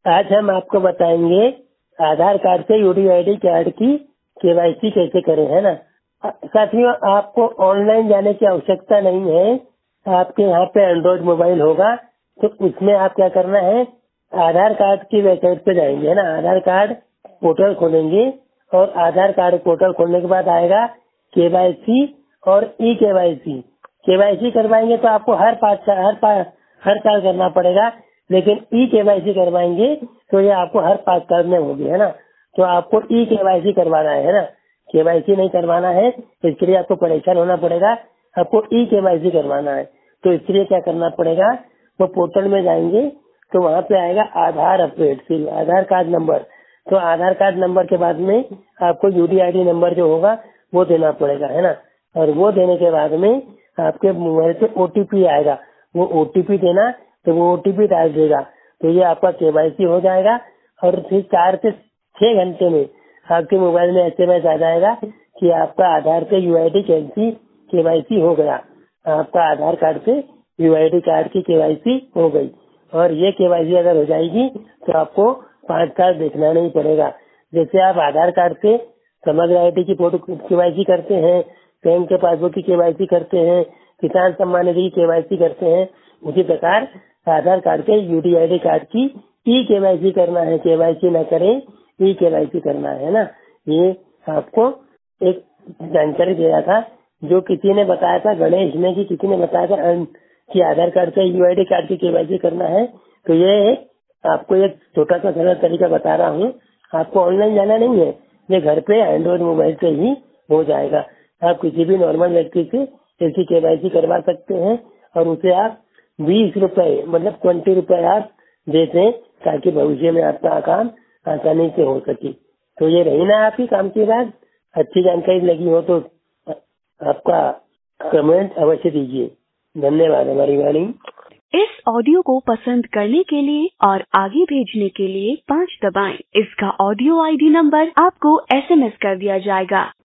आज हम आपको बताएंगे आधार कार्ड से यूडीआईडी कार्ड की केवाईसी कैसे करें, है ना। साथियों, आपको ऑनलाइन जाने की आवश्यकता नहीं है। आपके यहाँ पे एंड्रॉइड मोबाइल होगा तो उसमें आप क्या करना है, आधार कार्ड की वेबसाइट पे जाएंगे, है ना। आधार कार्ड पोर्टल खोलेंगे और आधार कार्ड पोर्टल खोलने के बाद आएगा केवाईसी और ई केवाईसी। केवाईसी करवाएंगे तो आपको हर साल करना पड़ेगा, लेकिन ई केवाईसी करवाएंगे तो ये आपको हर 5 साल में होगी, है ना। तो आपको ई केवाईसी करवाना है ना। केवाईसी नहीं करवाना है, इसके लिए आपको परेशान होना पड़ेगा। आपको ई केवाईसी करवाना है तो इसके लिए क्या करना पड़ेगा, वो पोर्टल में जाएंगे तो वहाँ पे आएगा आधार अपडेट, फिर आधार कार्ड नंबर। तो आधार कार्ड नंबर के बाद में आपको यूडीआईडी नंबर जो होगा वो देना पड़ेगा, है ना। और वो देने के बाद में आपके मोबाइल पे ओटीपी आएगा, वो ओटीपी देना, तो वो ओटीपी डाल देगा तो ये आपका केवाईसी हो जाएगा। और फिर 4 से 6 घंटे में आपके मोबाइल में एसएमएस आ जाएगा कि आपका आधार पे यूआईडी केवाईसी हो गया, आपका आधार कार्ड पे यूआईडी कार्ड की केवाईसी हो गई। और ये केवाईसी अगर हो जाएगी तो आपको 5 साल देखना नहीं पड़ेगा। जैसे आप आधार कार्ड से समग्र आईडी की फोटो केवाईसी करते हैं, बैंक के पासबुक की केवाईसी करते हैं, किसान सम्मान निधि की केवाईसी करते हैं, उसी प्रकार आधार कार्ड के यूडीआईडी कार्ड की ई केवाईसी करना है। केवाईसी न करें, ई केवाईसी करना है ना। ये आपको एक जानकारी दिया था जो किसी ने बताया था, गणेश ने कि किसी ने बताया था कि आधार कार्ड के यूआईडी कार्ड की केवाईसी करना है। तो ये आपको एक छोटा सा सरल तरीका बता रहा हूँ। आपको ऑनलाइन जाना नहीं है, ये घर पे एंड्रॉइड मोबाइल से ही हो जाएगा। आप किसी भी नॉर्मल व्यक्ति से इसकी केवाईसी करवा सकते हैं और उसे आप 20 रुपए मतलब 20 रुपए आप देते ताकि भविष्य में आपका काम आसानी से हो सके। तो ये रही ना आपकी काम की बात। अच्छी जानकारी लगी हो तो आपका कमेंट अवश्य दीजिए। धन्यवाद। हमारी वाणी। इस ऑडियो को पसंद करने के लिए और आगे भेजने के लिए 5 दबाएं। इसका ऑडियो आईडी नंबर आपको एसएमएस कर दिया जाएगा।